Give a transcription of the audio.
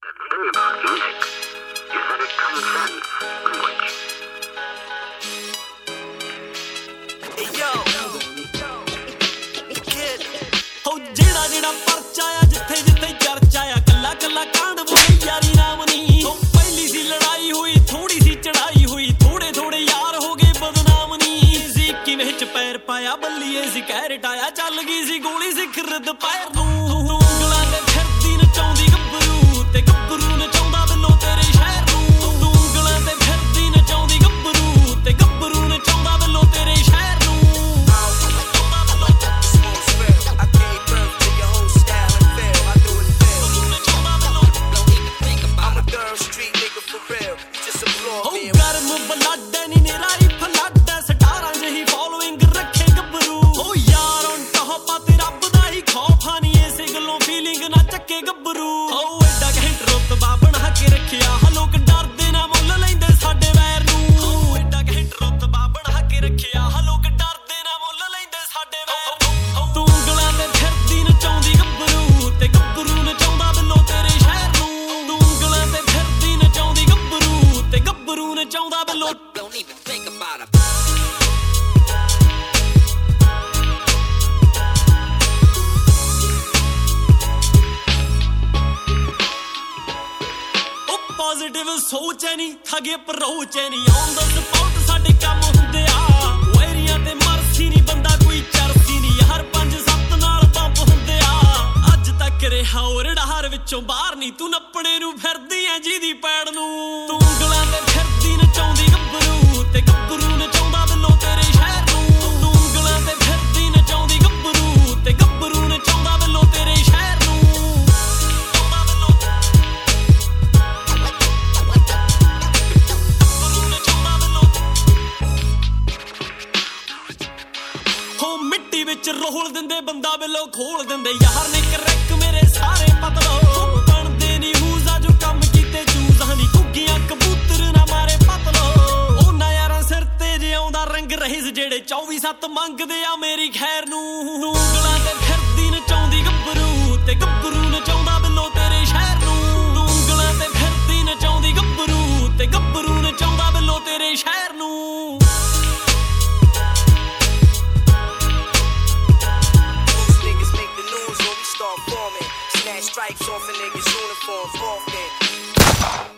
The thing about music is that it transcends language. Hey yo, kid. ਹੋ ਜਿਹੜਾ ਪਰਚਾ ਆ ਜਿੱਥੇ ਜਿੱਥੇ ਚਰਚਾ ਆ ਕੱਲਾ ਕੱਲਾ ਕਾਂਡ ਬੋਲੀ ਯਾਰੀ ਨਾਮ ਨਹੀਂ ਉਹ ਪਹਿਲੀ ਸੀ ਲੜਾਈ ਹੋਈ ਥੋੜੀ ਸੀ ਚੜਾਈ ਹੋਈ ਥੋੜੇ ਥੋੜੇ ਯਾਰ ਹੋ ਗਏ ਬਦਨਾਮ ਨਹੀਂ ਸੀ ਕਿਵੇਂ ਚ ਪੈਰ ਪਾਇਆ ਬੱਲੀਏ ਸੀ ਕਹਿ ਰਟਾਇਆ ਚੱਲ ਗਈ ਸੀ ਗੋਲੀ ਸਿਖਰ ਦੁਪਹਿਰ ਨੂੰ ਉਂਗਲਾਂ ਤੇ ਫਿਰਦੀ ਨਚਾਉਂਦੀ ਗੱਭਰੂ ਤੇ ਗੱਭਰੂ ਨਚਾਉਂਦਾ ਬਿੱਲੋ ਤੇਰੇ ਸ਼ਹਿਰ ਨੂੰ ਉਂਗਲਾਂ ਤੇ ਫਿਰਦੀ ਨਚਾਉਂਦੀ ਗੱਭਰੂ ਤੇ ਗੱਭਰੂ ਨਚਾਉਂਦਾ ਬਿੱਲੋ ਤੇਰੇ ਸ਼ਹਿਰ ਨੂੰ ਗਰਮ ਬਲੱਡ ਨੀ ਨਿਰਾਈ ਫਲੱਡ ਸਟਾਰਾਂ ਜਿਹੀ ਫੋਲੋਇੰਗ ਰੱਖੇ ਗੱਭਰੂ ਓ ਯਾਰ ਹੁਣ ਟੋਪਾ ਤੇ ਰੱਬ ਦਾ ਹੀ ਖੌਫ ਆ ਨੀ ਇਸੇ ਗੱਲੋਂ ਫੀਲਿੰਗ ਨਾ ਚੱਕੇ ਗੱਭਰੂ ਓ ਐਡਾ ਘੈਂਟ ਰੁਤਬਾ ਬਣਾ ਕੇ ਰੱਖਿਆ ਲੋਕ ਡਰਦੇ ਨਾ ਮੁੱਲ ਲੈਂਦੇ ਸਾਡੇ ਵੈਰ ਨੂੰ ਓ ਐਡਾ ਘੈਂਟ ਰੁਤਬਾ ਬਣਾ ਕੇ ਰੱਖਿਆ ਲੋਕ ਡਰਦੇ ਨਾ ਮੁੱਲ ਲੈਂਦੇ ਸਾਡੇ ਵੈਰ ਨੂੰ ਤੂੰ ਉਂਗਲਾਂ ਤੇ ਫਿਰਦੀ ਨਚਾਉਂਦੀ ਗੱਭਰੂ ਤੇ ਗੱਭਰੂ ਨਚਾਉਂਦਾ ਬਿੱਲੋ ਤੇਰੇ ਸ਼ਹਿਰ ਨੂੰ ਤੂੰ ਉਂਗਲਾਂ ਤੇ ਫਿਰਦੀ ਨਚਾਉਂਦੀ ਗੱਭਰੂ ਤੇ ਗੱਭਰੂ ਨਚਾਉਂਦਾ ਬਿੱਲੋ Don't even think about it. Positive ਸੋਚ ਐ ਨੀ ਠੱਗੇ ਅਪਰੋਚ ਐ ਨੀ ਔਨ ਦਾ ਸਪੌਟ ਸਾਡੇ ਕੰਮ ਹੁੰਦੇ ਆ ਵੈਰੀਆਂ ਤੇ ਮਰਸੀ ਨੀ ਬੰਦਾ ਕੋਈ ਚਰਸੀ ਨੀ ਹਰ 5-7 ਨਾਲ ਪੰਪ ਹੁੰਦੇ ਆ ਅੱਜ ਤੱਕ ਰਿਹਾ ਰੜਾਰ ਵਿੱਚੋਂ ਬਾਹਰ ਨੀ ਤੂੰ ਨੱਪਣੇ ਨੂੰ ਫਿਰਦੀ ਐ ਜਿਹਦੀ ਪੈੜ ਨੂੰ ਤੂੰ ਉਂਗਲਾਂ ਤੇ ਫਿਰਦੀ ਨਚਾਉਂਦੀ ਗੱਭਰੂ ਤੇ ਗੱਭਰੂ ਨਚਾਉਂਦਾ ਬਿੱਲੋ ਤੇਰੇ ਸ਼ਹਿਰ ਨੂੰ ਤੂੰ ਉਂਗਲਾਂ ਤੇ ਫਿਰਦੀ ਨਚਾਉਂਦੀ ਗੱਭਰੂ ਤੇ ਗੱਭਰੂ ਨਚਾਉਂਦਾ ਬਿੱਲੋ ਤੇਰੇ ਸ਼ਹਿਰ ਨੂੰ ਮਿੱਟੀ ਵਿੱਚ ਰੋਲ ਦਿੰਦੇ ਬੰਦਾ ਬਿੱਲੋ ਖੋਲ ਦਿੰਦੇ ਯਾਰ ਨੇ ਕਰੈਕ ਮੇਰੇ ਸਾਰੇ ਪਤਲੋ ਬਣਦੇ ਨੀ ਹੂਜ਼ਾ ਜੋ ਕੰਮ ਕੀਤੇ ਚੂਜ਼ਾਂ ਨੀ ਘੁੱਗੀਆਂ ਕਬੂਤਰ ਨਾ ਮਾਰੇ ਪਤਲੋ ਉਹਨਾਂ ਯਾਰਾਂ ਸਿਰ ਤੇ ਜਿਉਂਦਾ ਰੰਗ ਰਹੀਸ ਜਿਹੜੇ 24/7 ਮੰਗਦੇ ਆ ਮੇਰੀ ਖੈਰ ਨੂੰ ਉਂਗਲਾਂ ਤੇ ਫਿਰਦੀ ਨਚਾਉਂਦੀ ਗੱਭਰੂ ਤੇ ਗੱਭਰੂ ਨਚਾਉਂਦਾ ਬਿੱਲੋ ਤੇਰੇ ਸ਼ਹਿਰ ਨੂੰ ਉਂਗਲਾਂ ਤੇ ਫਿਰਦੀ ਨਚਾਉਂਦੀ ਗੱਭਰੂ ਤੇ ਗੱਭਰੂ ਨਚਾਉਂਦਾ ਬਿੱਲੋ ਤੇਰੇ ਸ਼ਹਿਰ ਨੂੰ Stripes off a niggas' uniforms often.